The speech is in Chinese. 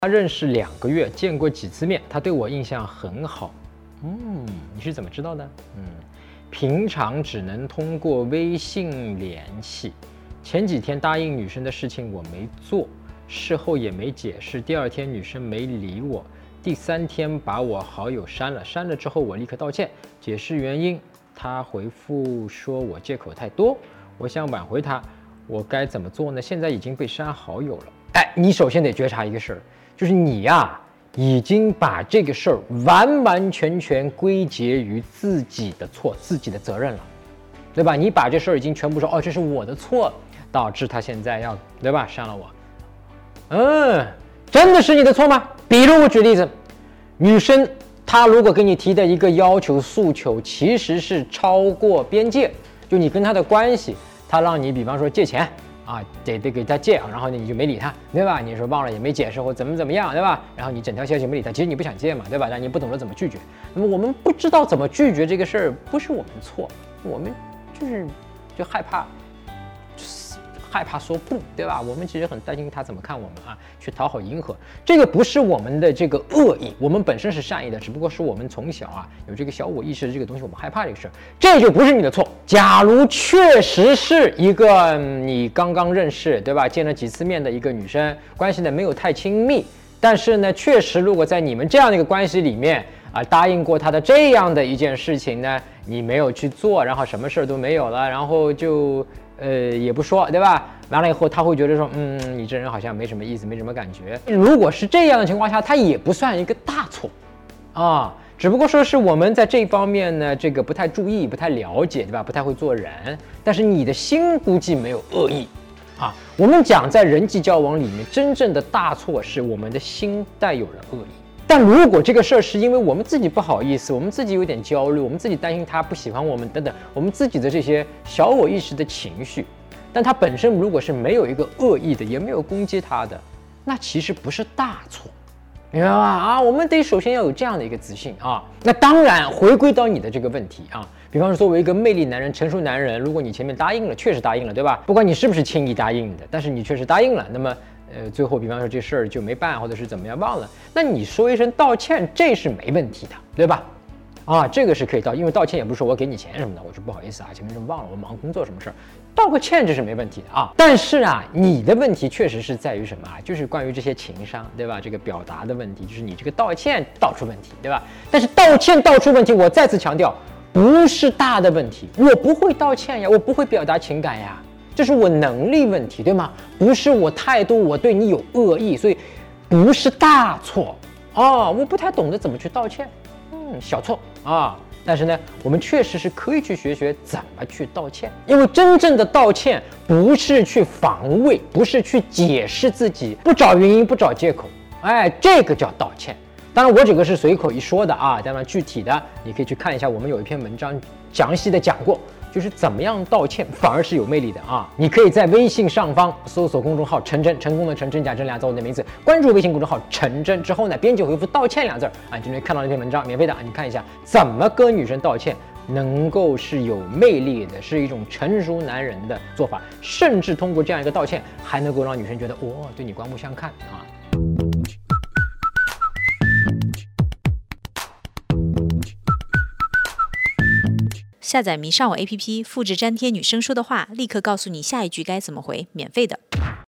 他认识2个月，见过几次面，他对我印象很好。你是怎么知道的？平常只能通过微信联系。前几天答应女生的事情我没做，事后也没解释。第2天女生没理我，第3天把我好友删了。删了之后我立刻道歉，解释原因。他回复说我借口太多，我想挽回他，我该怎么做呢？现在已经被删好友了。你首先得觉察一个事儿，就是你已经把这个事儿完完全全归结于自己的错、自己的责任了，对吧？你把这事儿已经全部说，这是我的错，导致他现在要，对吧？删了我。真的是你的错吗？比如我举例子，女生她如果给你提的一个要求诉求，其实是超过边界，就你跟她的关系，她让你比方说借钱。得给他借，然后你就没理他，对吧？你说忘了也没解释或怎么样，对吧？然后你整条消息没理他，其实你不想借嘛，对吧？但你不懂得怎么拒绝。那么我们不知道怎么拒绝这个事儿，不是我们错，我们就害怕说不，对吧？我们其实很担心他怎么看我们去讨好迎合，这个不是我们的这个恶意，我们本身是善意的，只不过是我们从小有这个小我意识的这个东西，我们害怕这个事儿，这就不是你的错。假如确实是一个你刚刚认识，对吧？见了几次面的一个女生，关系呢没有太亲密，但是呢，确实如果在你们这样的一个关系里面答应过她的这样的一件事情呢，你没有去做，然后什么事儿都没有了，然后就也不说，对吧？完了以后他会觉得说，你这人好像没什么意思，没什么感觉。如果是这样的情况下，他也不算一个大错只不过说是我们在这方面呢，这个不太注意，不太了解，对吧？不太会做人。但是你的心估计没有恶意我们讲在人际交往里面，真正的大错是我们的心带有了恶意。但如果这个事儿是因为我们自己不好意思，我们自己有点焦虑，我们自己担心他不喜欢我们等等，我们自己的这些小我意识的情绪，但他本身如果是没有一个恶意的，也没有攻击他的，那其实不是大错，明白吗？我们得首先要有这样的一个自信那当然，回归到你的这个问题比方说作为一个魅力男人、成熟男人，如果你前面答应了，确实答应了，对吧？不管你是不是轻易答应的，但是你确实答应了，那么最后比方说这事儿就没办，或者是怎么样忘了，那你说一声道歉，这是没问题的，对吧？这个是可以道，因为道歉也不是说我给你钱什么的，我说不好意思前面忘了，我忙工作什么事儿，道个歉这是没问题的但是你的问题确实是在于什么就是关于这些情商，对吧？这个表达的问题，就是你这个道歉道出问题，对吧？但是道歉道出问题，我再次强调，不是大的问题，我不会道歉呀，我不会表达情感呀。这是我能力问题，对吗？不是我态度，我对你有恶意，所以不是大错我不太懂得怎么去道歉，小错但是呢，我们确实是可以去学怎么去道歉，因为真正的道歉不是去防卫，不是去解释自己，不找原因，不找借口，这个叫道歉。当然，我这个是随口一说的当然具体的你可以去看一下，我们有一篇文章详细的讲过。就是怎么样道歉反而是有魅力的你可以在微信上方搜索公众号陈真，成功的陈，真假真俩字我的名字，关注微信公众号陈真之后呢，编辑回复道歉2字你就能看到那篇文章，免费的你看一下怎么跟女生道歉能够是有魅力的，是一种成熟男人的做法，甚至通过这样一个道歉还能够让女生觉得对你刮目相看下载迷上我 APP， 复制粘贴女生说的话，立刻告诉你下一句该怎么回，免费的。